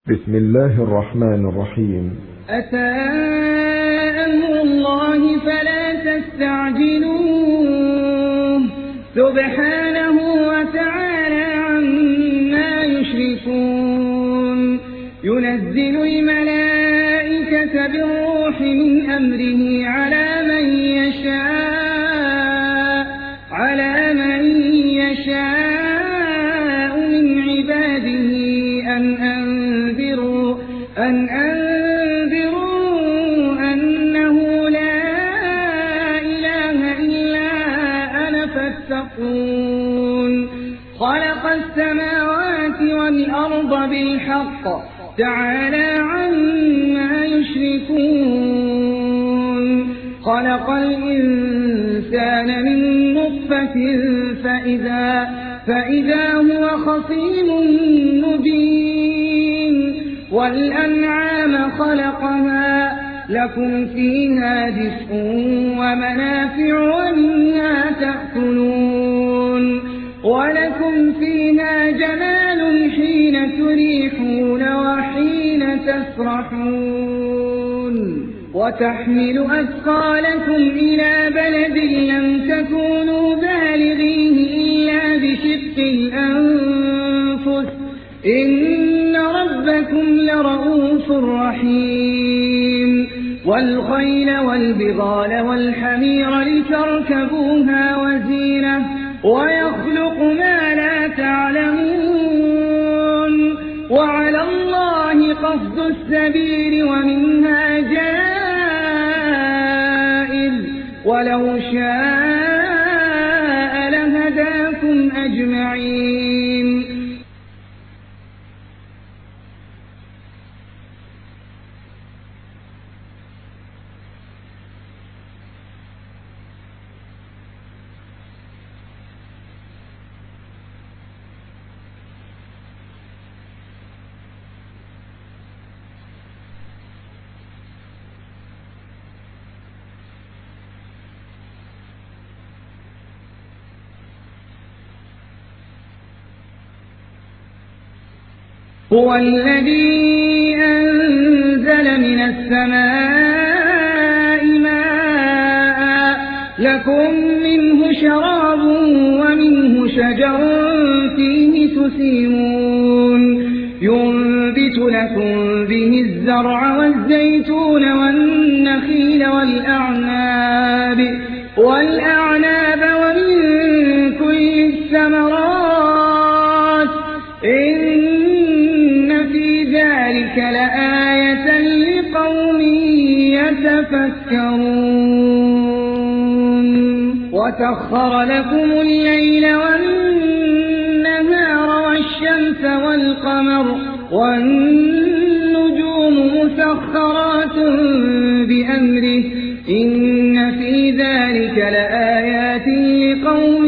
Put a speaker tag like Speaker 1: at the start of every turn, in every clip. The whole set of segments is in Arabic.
Speaker 1: بسم الله الرحمن الرحيم.
Speaker 2: أتى أمر الله فلا تستعجلوه سبحانه وتعالى عما يشركون. ينزل الملائكة بالروح من أمره على من يشاء من عباده أن أنذروا أنه لا إله إلا أنا فاتقون. خلق السماوات والأرض بالحق تعالى عما يشركون. خلق الإنسان من نطفة فإذا هو خصيم مبين. والأنعام خلقها لكم فيها دفء ومنافع ومنها تأكلون. ولكم فيها جمال حين تريحون وحين تسرحون. وتحمل أثقالكم إلى بلد لم تكونوا بالغيه إلا بشق الأنفس إن ربكم لرؤوف رحيم. والخيل والبغال والحمير لتركبوها وزينة ويخلق ما لا تعلمون. وعلى الله قصد السبيل ومنها جائر ولو شاء لهداكم أجمعين. هو الذي أنزل من السماء ماء لكم منه شراب ومنه شجر فيه تسيمون. ينبت لكم به الزرع والزيتون والنخيل والأعناب ومن كل الثمرات لآية لقوم يتفكرون. وسخر لكم الليل والنهار والشمس والقمر والنجوم مسخرات بأمره إن في ذلك لآيات لقوم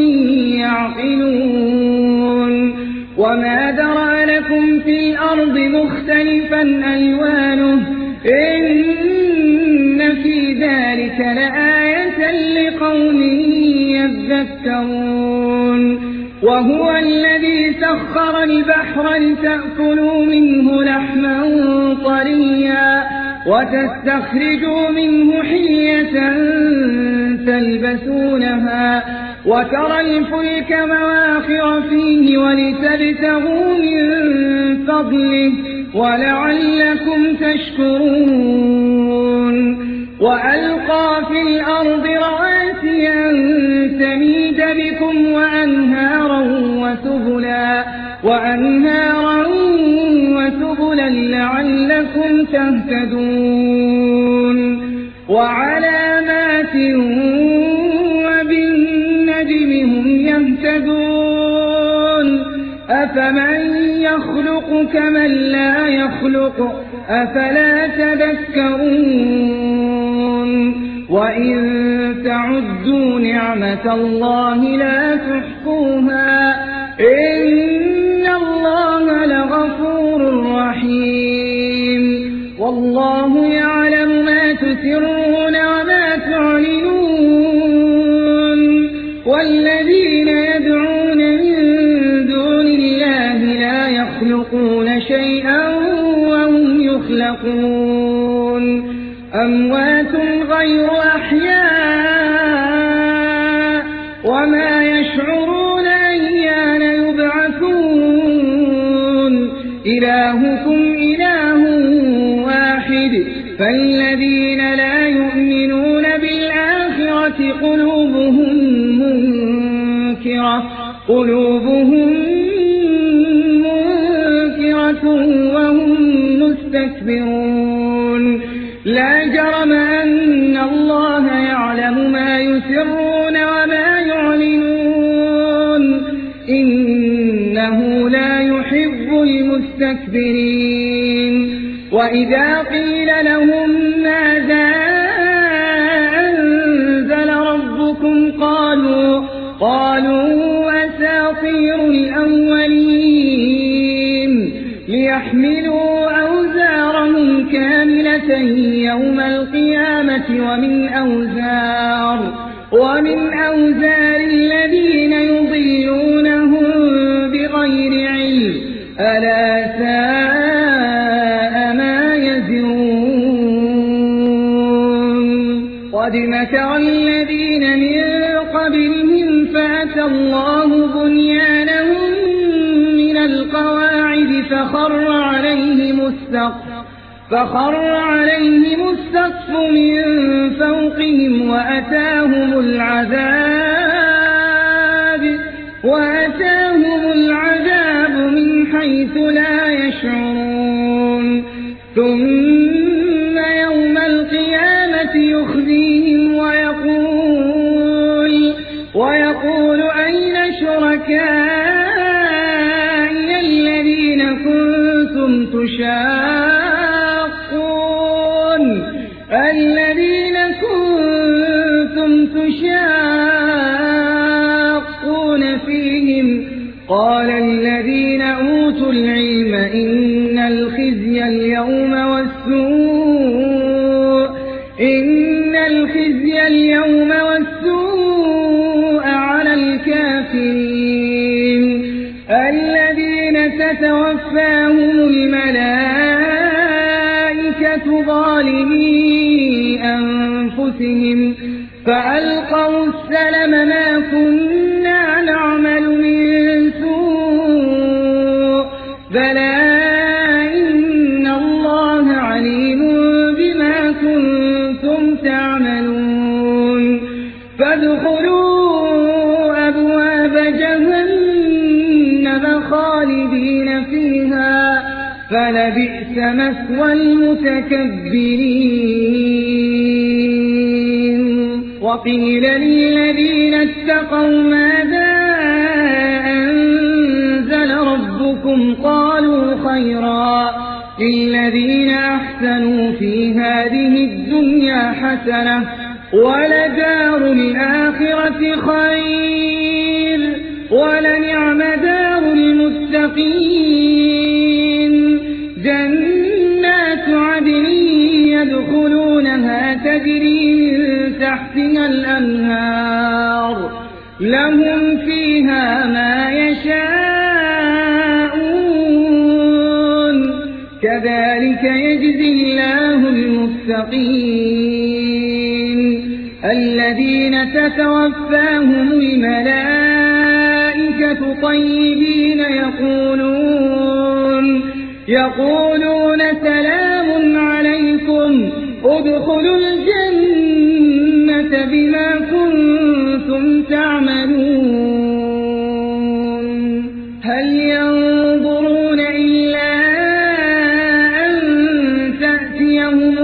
Speaker 2: يعقلون. وما ذرأ لكم في الأرض مختلفا ألوانه إن في ذلك لآية لقوم يذكرون. وهو الذي سخر البحر لتأكلوا منه لحما طريا وتستخرجوا منه حلية تلبسونها وترى الفلك مواخر فيه ولتبتغوا من فضله ولعلكم تشكرون. وألقى في الأرض رواسي أن تميد بكم وأنهارا وسبلا لعلكم تهتدون. وعلامات وبالنجم هم يهتدون. أفمن يخلق كمن لا يخلق أفلا تذكرون. وإن تعدوا نعمة الله لا تحصوها إن الله لغفور رحيم. والله يعلم ما تسرون وما تعلنون. والذين يدعون من دون الله لا يخلقون شيئا يخلقون أموات غير أحياء وما يشعرون أيان يبعثون إلهكم إله واحد فالذين لا يؤمنون بالآخرة قلوبهم منكرة وهم مستكبرون لا جرم أن الله يعلم ما يسرون وما يعلنون إنه لا يحب المستكبرين وإذا قيل لهم ماذا أنزل ربكم قالوا أساطير الأولين ليحملوا أوزارهم كاملة يوم القيامة ومن أوزار الذين يضلونهم بغير علم ألا ساء ما يزرون قد مكر الذين من قبلهم فأتى الله بنيانهم من القواعد فخر عليهم السقف من فوقهم وأتاهم العذاب من حيث لا يشعرون ثم يوم القيامة يخزيهم ويقول أين شركائي الذين كنتم تشاقون فيهم قال الذين أوتوا العلم إن الخزي اليوم والسوء على الكافرين الذين تتوفاهم الملائكة ظالمي أنفسهم فألقوا السلم ما كنا نعمل من سوء بلى إن الله عليم بما كنتم تعملون فادخلوا أبواب جهنم خالدين فيها فلبئس مثوى المتكبرين وقيل للذين اتقوا ماذا أنزل ربكم قالوا خيرا للذين أحسنوا في هذه الدنيا حسنة ولدار الآخرة خير ولنعم دار المتقين جنات عدن يدخلونها تجري من تحتها الأنهار لهم فيها ما يشاءون كذلك يجزي الله المتقين الذين تتوفاهم الملائكة طيبين يقولون سلام عليكم ادخلوا الجنة بما كنتم تعملون هل ينظرون إلا أن تأتيهم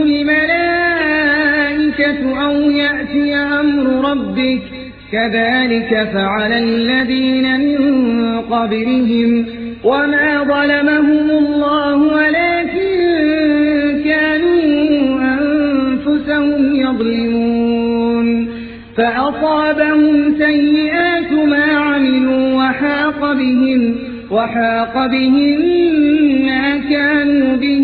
Speaker 2: الملائكة أو يأتي أمر ربك كذلك فعل الذين من قبلهم وما ظلمهم الله ولكن كانوا أنفسهم يظلمون فأصابهم سيئات ما عملوا وحاق بهم ما كانوا به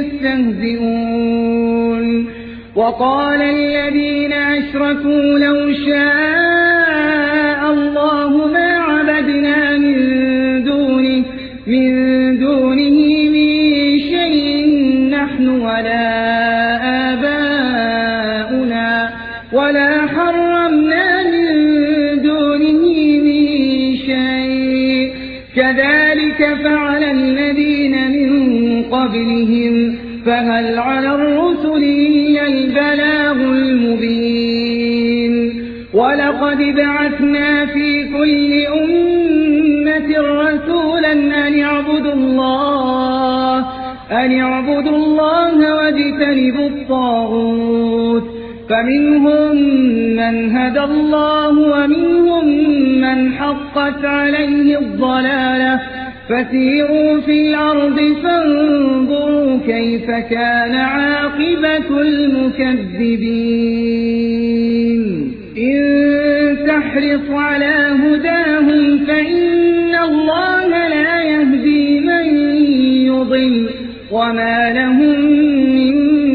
Speaker 2: يستهزئون وقال الذين أشركوا لو شاء الله ما عبدنا من دونه من شيء نحن ولا آباؤنا ولا حرمنا من دونه من شيء كذلك فعل الذين من قبلهم فهل على الرسل إلا البلاغ المبين ولقد بعثنا في كل أمة رسولا أن اعبدوا الله واجتنبوا الطاغوت فمنهم من هدى الله ومنهم من حقت عليه الضلالة فسيروا في الأرض فانظروا كيف كان عاقبة المكذبين إن تحرص على هداهم فإن الله لا يهدي من يضل وما لهم من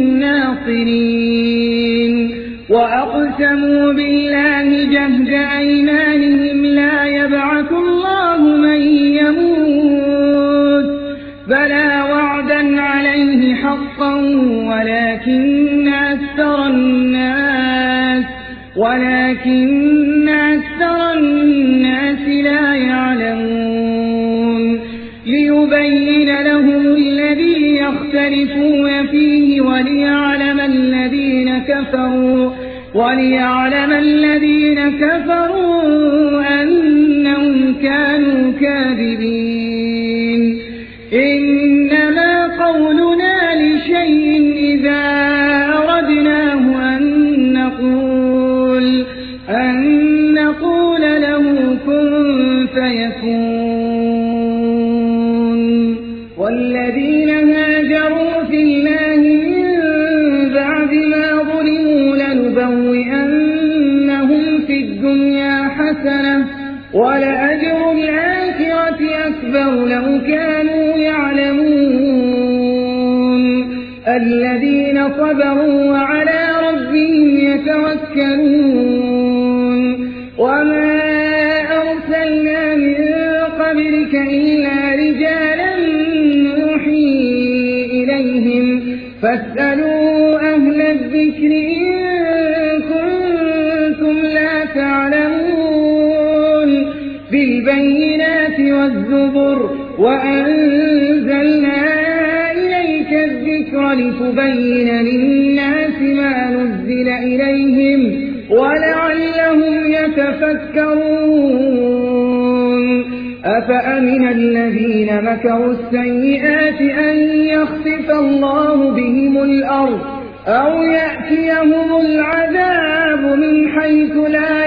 Speaker 2: ناصرين وأقسموا بالله جهد أيمانهم لا يبعث الله من يموت بلى وعدا عليه حقا ولكن أكثر الناس لا يعلمون ليبين لهم الذي يختلفون فيه وليعلم الذين كفروا أنهم كانوا كاذبين إنما قولنا لشيء إذا أردناه أن نقول له كن فيكون والذين هاجروا في الله من بعد ما ظلموا لنبوئنهم في الدنيا حسنة ولأجر الآخرة أكبر لو كانوا يعلمون الذين صبروا وعلى ربهم يتوكلون وما أرسلنا من قبلك إلا رجالا نوحي إليهم فاسألوا أهل الذكر إن كنتم لا تعلمون بالبينات والزبر وأنزلنا إليك الذكر لتبين للناس ما نزل إليهم ولعلهم يتفكرون أفأمن الذين مكروا السيئات أن يخسف الله بهم الأرض أو يأتيهم العذاب من حيث لا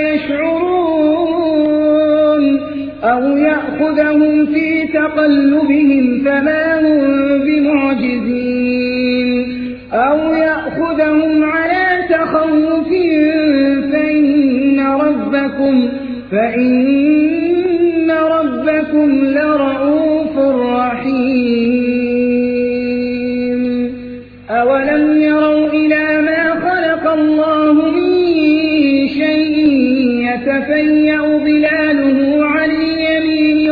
Speaker 2: يشعرون أو يأخذهم في تقلبهم فما هم بمعجزين أو يأخذهم على تخوف فإن ربكم لرؤوف رحيم أولم يروا إلى ما خلق الله من شيء يتفيأ ظلاله عن اليمين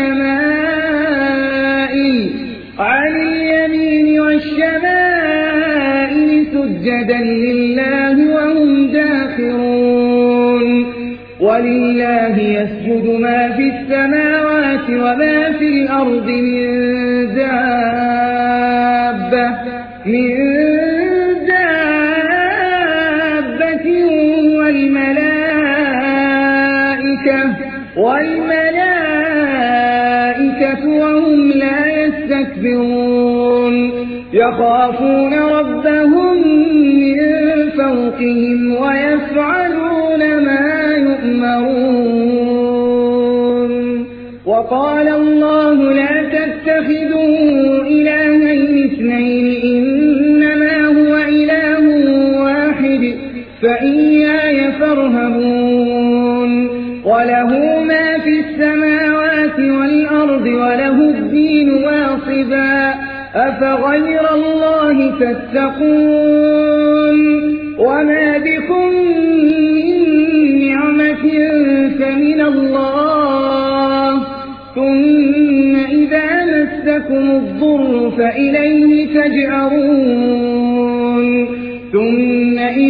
Speaker 2: والشمائل سجدا لله وهم داخرون ولله يسجد ما في السماوات وما في الأرض من دابة والملائكة وهم لا يستكبرون يخافون ربهم من فوقهم ويفعلون ما يؤمرون وقال الله لا تتخذوا إلهين اثنين إنما هو إله واحد فإياي فارهبون وله ما في السماوات والأرض وله الدين واصبا أفغير الله تتقون وما بكم من نعمة فمن الله ثم إذا مسكم الضر فإليه تجأرون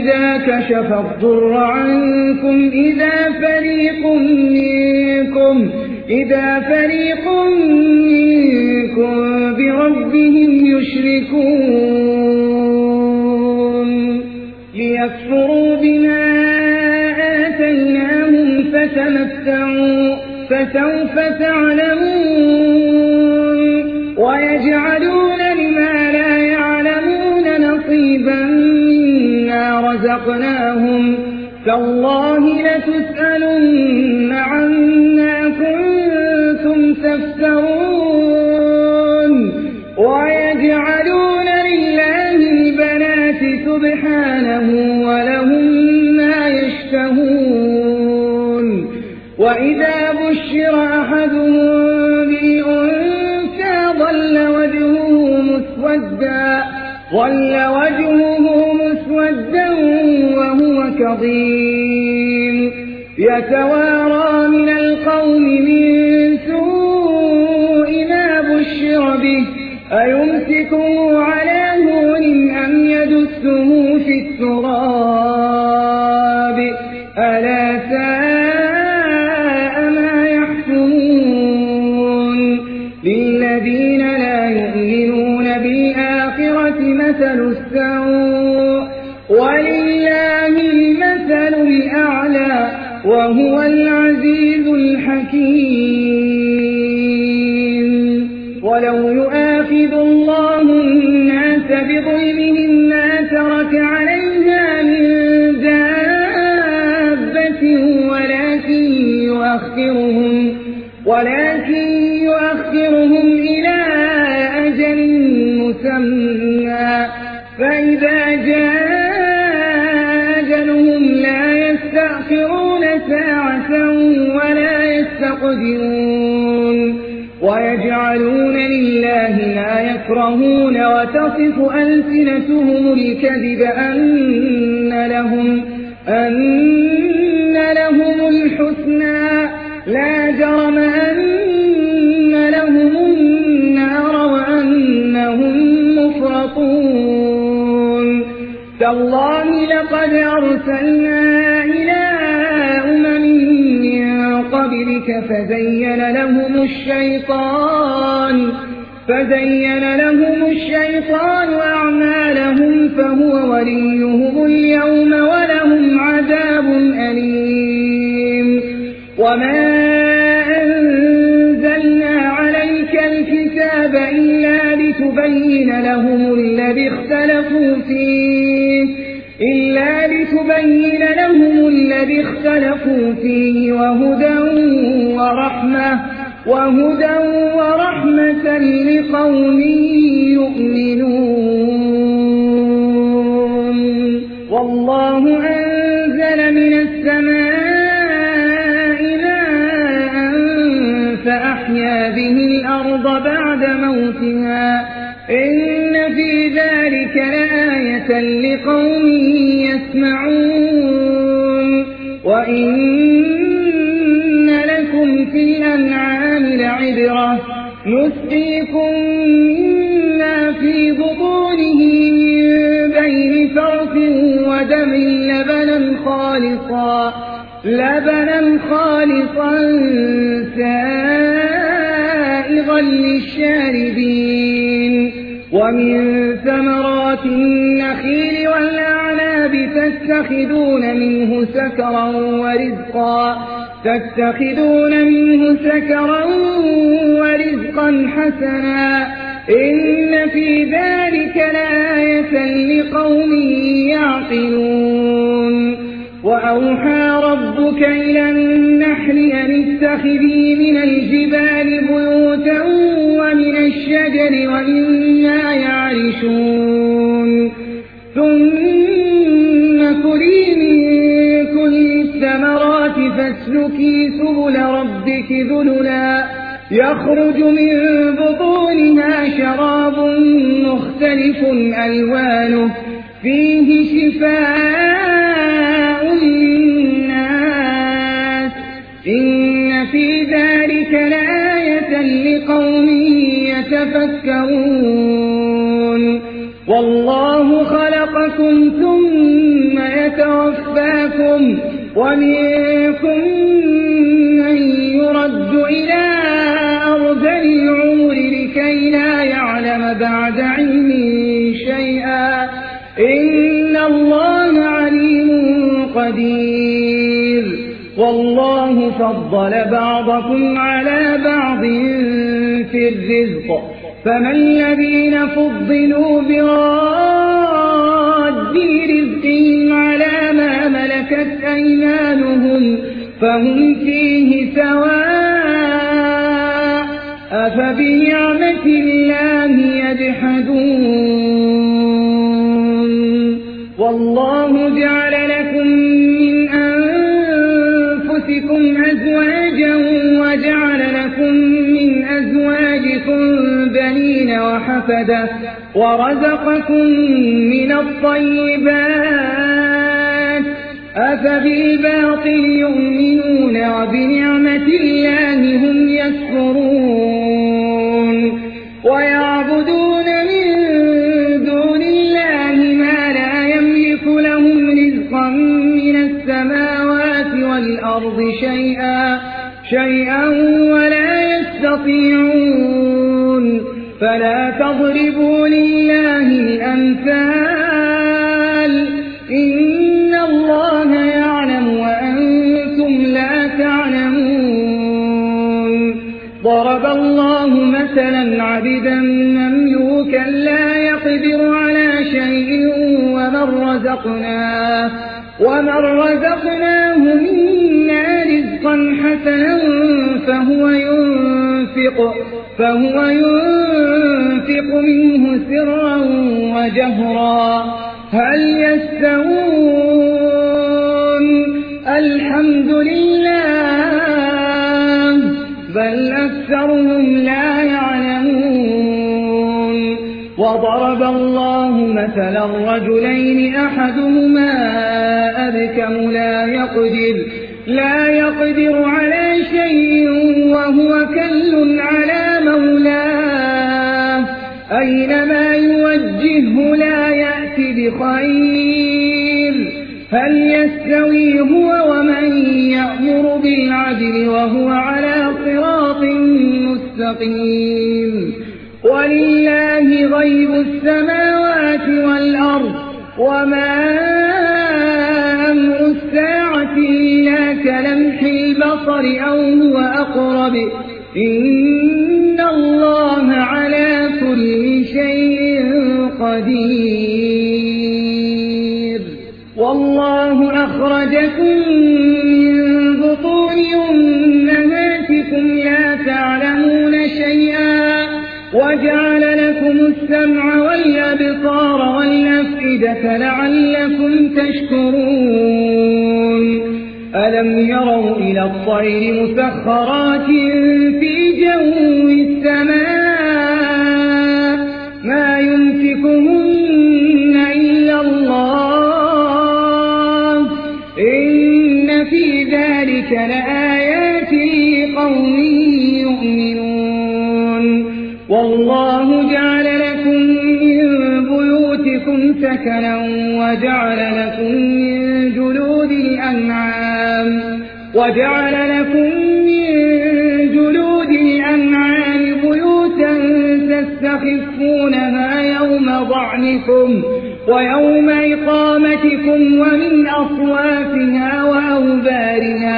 Speaker 2: إذا كشف الضر عنكم إذا فريق منكم بربهم يشركون ليكفروا بما آتيناهم فتمتعوا فسوف تعلمون ويجعلون لما لا يعلمون نصيبا مما رزقناهم تالله لتسألن عما كنتم تفترون ويجعلون لله البنات سبحانه ولهم ما يشتهون وإذا بشر أحدهم بالأنثى ظل وجهه مسودا وهو كظيم يتوارى من القوم من سوء ما بشر به أيمسكه على هون أم يدسه في التراب ألا ساء ما يحكمون للذين لا يؤمنون بالآخرة مثل السوء ولله المثل الأعلى وهو العزيز الحكيم ولو يؤاخذ الله الناس بظلمهم ما ترك عليها من دابة ولكن يؤخرهم إلى أجل مسمى فإذا جاء أجلهم لا يستأخرون ساعة ولا يستقدمون ويجعلون لله ما يكرهون وتصف ألسنتهم الكذب أن لهم الحسنى لا جرم أن لهم النار وأنهم مفرطون تالله لقد أرسلنا إلى أمم من قبلك فزين لهم الشيطان أعمالهم فهو وليهم اليوم ولهم عذاب أليم وما أنزلنا عليك الكتاب إلا لتبين لهم الذي اختلفوا فيه وهدى ورحمة لقوم يؤمنون والله أنزل من السماء ماء فأحيا به الأرض بعد موتها إن في ذلك لآية لقوم يسمعون وإن لكم في الأنعام لعبرة نسقيكم مما في بطونه من بين فرث ودم لبنا خالصا سائغا للشاربين ومن ثمرات النخيل والأعناب تتخذون منه سكرا ورزقا حسنا إن في ذلك لآية لقوم يعقلون وأوحى ربك إلى النحل أن اتخذي من الجبال بيوتا ومن الشجر ومما يعرشون ثم كلي من كل الثمرات فاسلكي سبل ربك ذللا يخرج من بطونها شراب مختلف ألوانه فيه شفاء للناس إن في ذلك لآية لقوم يتفكرون والله خلقكم ثم يتوفاكم ومنكم من يرد إلى أرذل العمر لكي لا يعلم بعد علم شيئا إن الله عليم قدير والله فضل بعضكم على بعض في الرزق فما الذين فضلوا براد رزقهم على ما ملكت أيمانهم فهم فيه سواء أفبنعمة الله يجحدون والله جعل لكم من أنفسكم أزواجا وجعل لكم من أزواجكم بنين وحفدة ورزقكم من الطيبات أفبالباطل يؤمنون وبنعمة الله هم يكفرون ويعبدون من دون الله ما لا يملك لهم رزقا من السماوات والأرض شيئا ولا يستطيعون فلا تضربوا لله الأمثال إن الله يعلم وأنتم لا تعلمون ضرب الله مثلا عبدا مملوكا لا يقدر على شيء ومن رزقناه منا رزقا حسنا فهو ينفق منه سرا وجهرا هل يستوون الحمد لله بل أكثرهم لا يعلمون وضرب الله مثلا رجلين أحدهما أبكم لا يقدر على شيء وهو كل على مولاه أينما يوجهه لا يأتي بخير هل يستوي هو ومن يأمر بالعدل وهو على صراط مستقيم ولله غيب السماوات والأرض وما أمر الساعة إلا كلمح البصر أو هو أقرب إن الله على كل شيء قدير والله أخرجكم من بطون أمهاتكم لا تعلمون شيئا وجعل لكم السمع والأبصار والأفئدة لعلكم تشكرون ألم يروا إلى الطير مسخرات في جو السماء ما يمسكهن إلا الله إن في ذلك لآيات لقوم يؤمنون والله جعل لكم من بيوتكم سكنا وجعل لكم من جلود الأنعام بيوتا تستخفونها يوم ضعنكم ويوم إقامتكم ومن أصوافها وأوبارها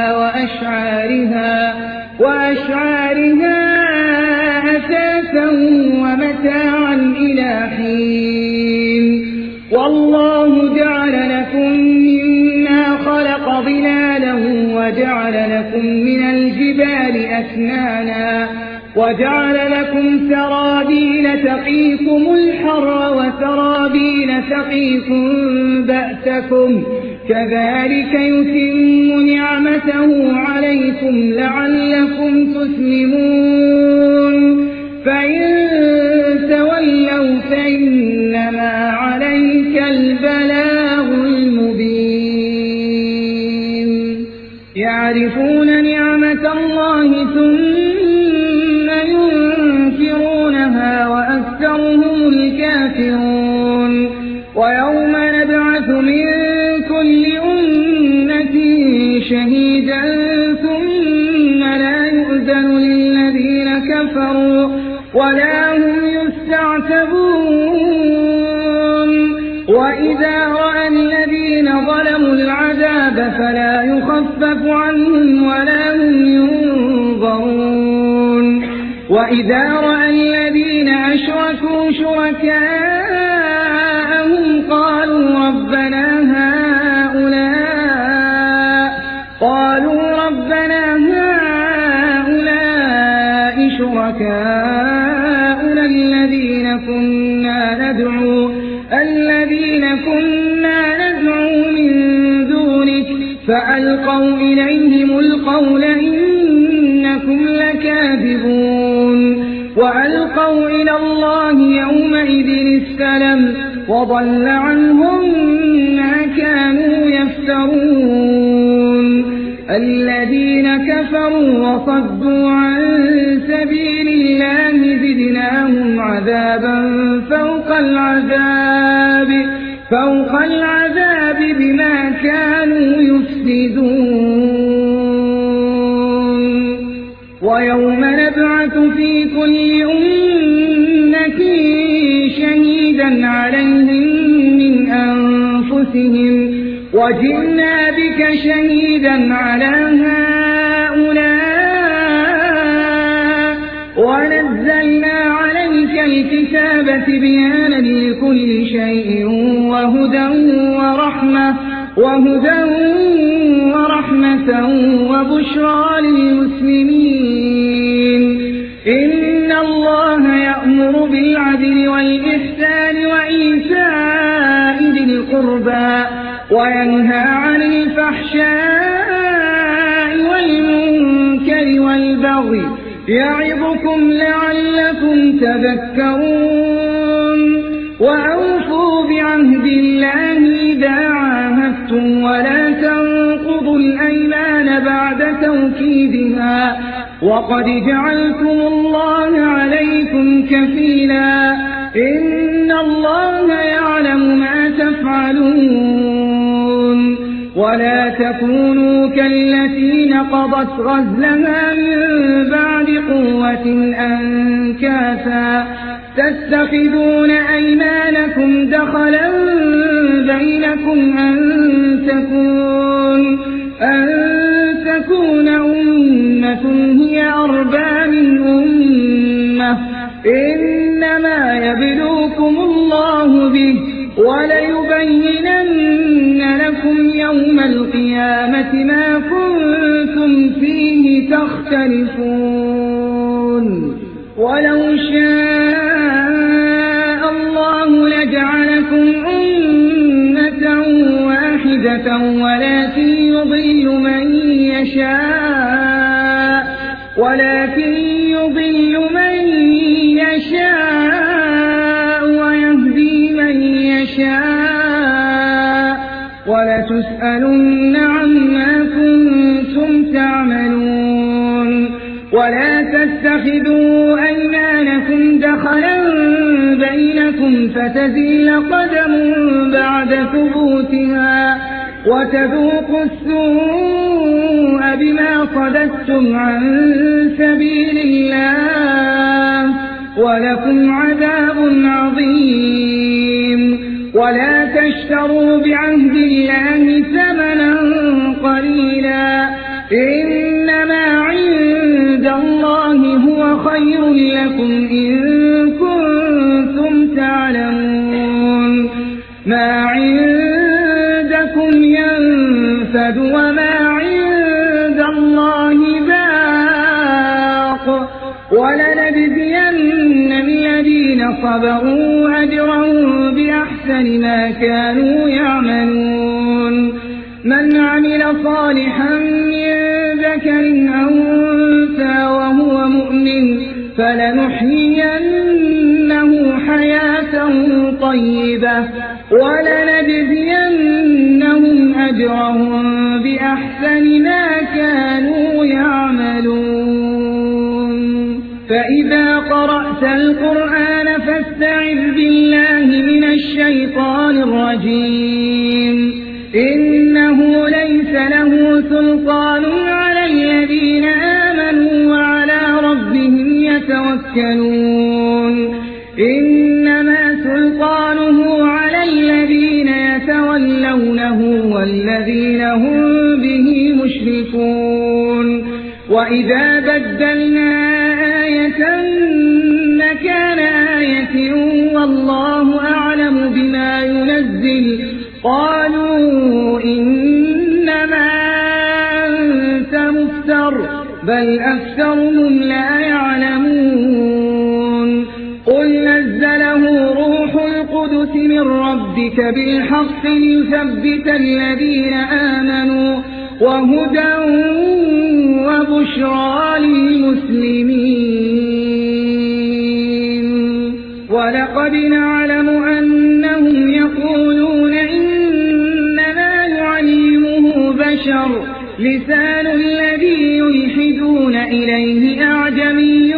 Speaker 2: وأشعارها أثاثا ومتاعا إلى حين والله جعل لكم مما خلق ظلالا وجعل لكم من الجبال أكنانا وجعل لكم سرابيل تقيكم الحر وسرابيل تقيكم بأسكم كذلك يتم نعمته عليكم لعلكم تسلمون فإن تولوا فإنما عليك البلاغ المبين يعرفون نعمة الله ثم ينكرونها وأكثرهم الكافرون ويوم نبعث من كل أمة شهيدا ثم لا يؤذن للذين كفروا ولا هم يستعتبون وإذا رأى الذين ظلموا العذاب فلا يخفف عنهم ولا هم ينظرون وإذا رأى الذين أشركوا شركاءهم قالوا ربنا هؤلاء شركاؤنا الذين كنا ندعو من دونك فألقوا إليهم القول إنكم لكاذبون وألقوا إلى الله يومئذ السلم وضل عنهم ما كانوا يفترون الذين كفروا وصدوا عن سبيل الله زدناهم عذابا فوق العذاب بما كانوا يفسدون ويوم نبعث في كل أمة شهيدا عليهم من أنفسهم وجئنا بك شهيدا على هؤلاء ونزلنا عليك الكتاب بيانا لكل شيء وهدى ورحمة وبشرى للمسلمين إن الله يأمر بالعدل والإحسان وإيتاء ذي القربى وينهى عن الفحشاء والمنكر والبغي يعظكم لعلكم تذكرون وأوفوا بعهد الله إذا عاهدتم ولا تنقضوا الأيمان بعد توكيدها وقد جعلتم الله عليكم كفيلا إن الله يعلم ما تفعلون ولا تكونوا كالتي نقضت غزلها من بعد قوة أنكاثا تتخذون أيمانكم دخلا بينكم أن تكون أمة هي أربى من أمة إنما يبلوكم الله به وليبينن لكم يوم القيامة ما كنتم فيه تختلفون ولو شاء الله لجعلكم أمة واحدة ولكن يضل من يشاء ويهدي من يشاء ولتسألن عما كنتم تعملون ولا تتخذوا أيمانكم دخلا بينكم فتزل قدم بعد ثبوتها وتذوقوا السوء بما صددتم عن سبيل الله ولكم عذاب عظيم ولا تشتروا بعهد الله ثمنا قليلا إنما عند الله هو خير لكم إن كنتم تعلمون ما عندكم ينفد وما عند الله باق ولنجزين الذين صبروا أجرهم بأحسن ما كانوا يعملون من عمل صالحا من ذكر أو أنثى وهو مؤمن فلنحيينه حياة طيبة ولنجزينهم أجرهم بأحسن ما كانوا يعملون فإذا قرأت القرآن فاستعذ بالله من الشيطان الرجيم إنه ليس له سلطان على الذين آمنوا وعلى ربهم يتوكلون إنما سلطانه على الذين يتولونه والذين هم به مشركون وإذا بدلنا آية مكان آية والله أعلم بما ينزل قالوا إنما أنت مفتر بل أكثرهم لا يعلمون قل نزله روح القدس من ربك بالحق ليثبت الذين آمنوا وهدى وبشرى للمسلمين ولقد نعلم أنهم يقولون إنما يعلمه بشر لسان الذي يلحدون إليه أعجمي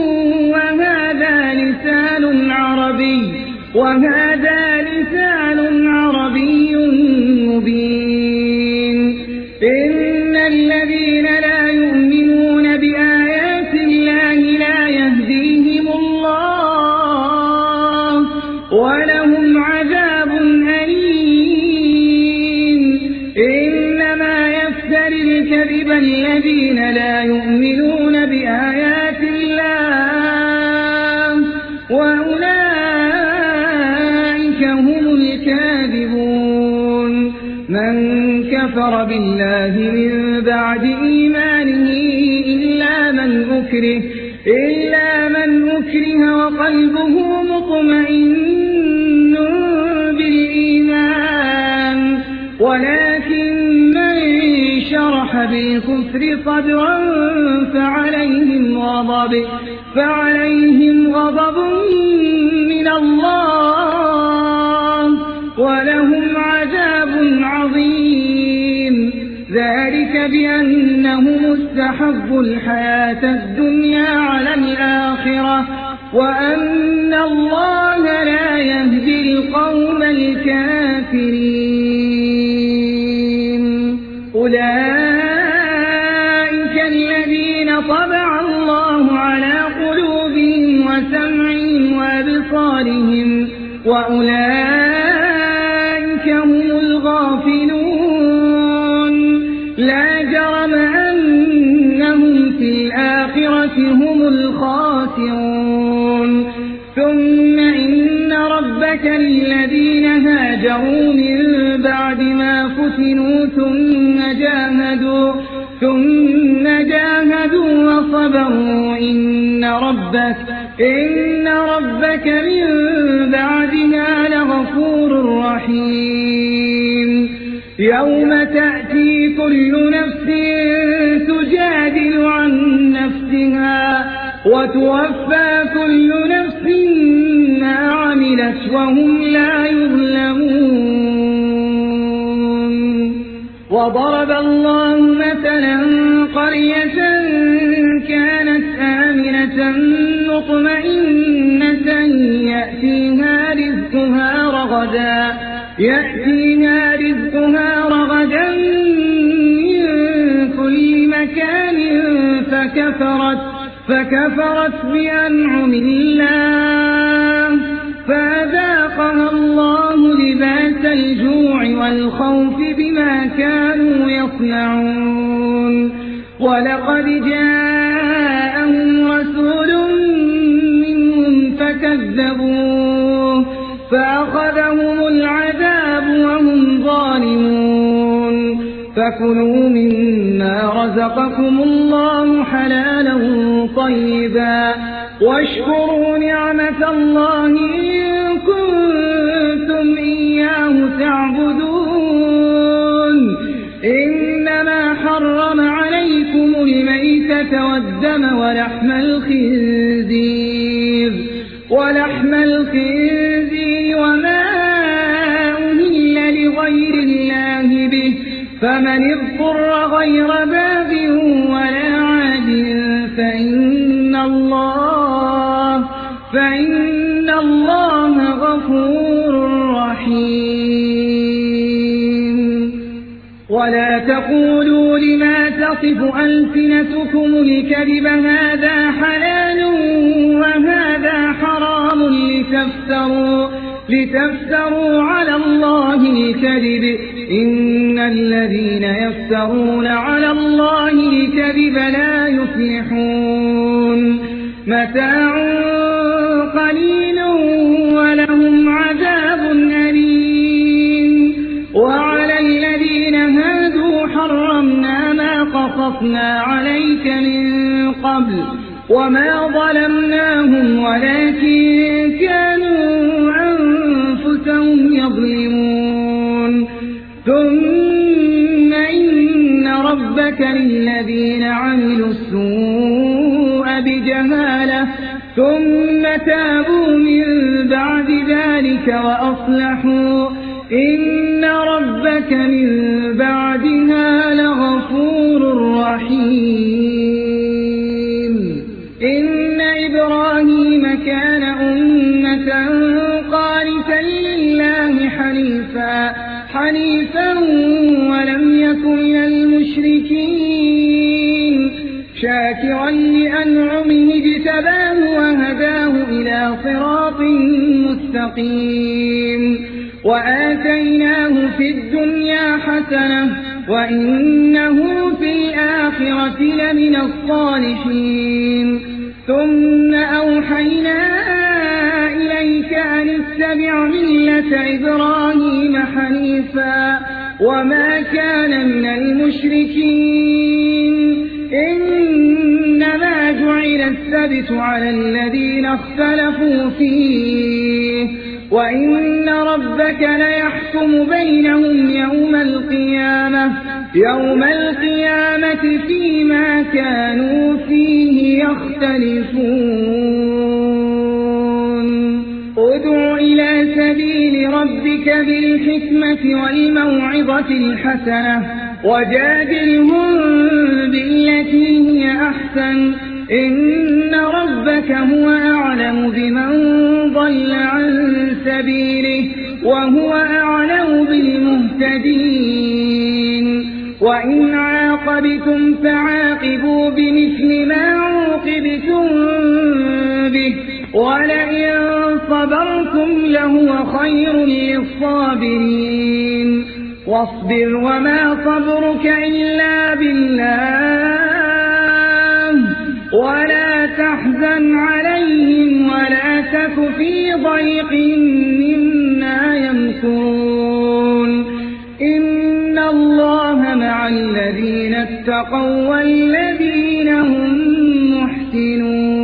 Speaker 2: وهذا لسان عربي مبين إن الذين لا يؤمنون بآيات الله لا يهديهم الله ولهم عذاب أليم إنما يفتري الكذب الذين لا يؤمنون بآيات الله وأولئك هم الكاذبون من كفر بالله من بعد إيمانه إلا من أكره وقلبه مطمئن بالإيمان ولكن من شرح بالكفر صدرا فعليهم غضب من الله ولهم عذاب عظيم ذلك بأنهم استحبوا الحياة الدنيا على الآخرة وأن الله لا يهدي القوم الكافرين أولئك الذين طبع الله على قلوبهم وسمعهم وأبصارهم وأولئك هم الغافلون لا جرم أنهم في الآخرة هم الخاسرون ثم إن ربك للذين هاجروا من بعد ما فتنوا ثم جاهدوا وصبروا إن ربك من بعدها لغفور رحيم يوم تأتي كل نفس تجادل عن نفسها وتوفى كل نفس ما عملت وهم لا يظلمون وضرب الله مثلا قرية كانت آمنة مطمئنة يأتيها رزقها رغدا من كل مكان فكفرت بأنعم الله فأذاقها الله لباس الجوع والخوف بما كانوا يصنعون ولقد جاءهم رسول منهم فكذبوه فأخذهم العذاب وهم ظالمون فكلوا مما رزقكم الله حلالا طيبا واشكروا نعمة الله إن كنتم إياه تعبدون إنما حرم عليكم الميتة والدم ولحم الخنزير وما أهل لغير الله به فمن اضطر غير باب ولا عاد فإن الله فإن الله غفور رحيم. ولا تقولوا لما تصف ألسنتكم الكذب هذا حلال وهذا حرام لتفتروا على الله الكذب إن الذين يفترون على الله الكذب لا يفلحون. متاع قليل ولهم عذاب أليم. وعلى الذين هادوا حرمنا ما قصصنا عليك من قبل وما ظلمناهم ولكن كانوا أنفسهم يظلمون. ثم إن ربك للذين عملوا السوء بجهالة ثم تابوا من بعد ذلك وأصلحوا إن ربك من بعدها لغفور رحيم. إن إبراهيم كان أمة قانتا لله حنيفا ولم يك من المشركين شاكرا لأنعمه اجتباه وهداه إلى صراط مستقيم. وآتيناه في الدنيا حسنة وإنه في الآخرة لمن الصالحين. ثم أوحينا إليك أن اتبع ملة إبراهيم حنيفا وما كان من المشركين. إنما جعل السبت على الذين اختلفوا فيه وإن ربك ليحكم بينهم يوم القيامة فيما كانوا فيه يختلفون. ادع إلى سبيل ربك بالحكمة والموعظة الحسنة وجادلهم بالتي هي أحسن إن ربك هو أعلم بمن ضل عن سبيله وهو أعلم بالمهتدين. وإن عاقبتم فعاقبوا بمثل ما عوقبتم به ولئن صبرتم لهو خير للصابرين. واصبر وما صبرك إلا بالله ولا تحزن عليهم ولا تك في ضيق مما يمكرون. إن الله مع الذين اتقوا والذين هم محسنون.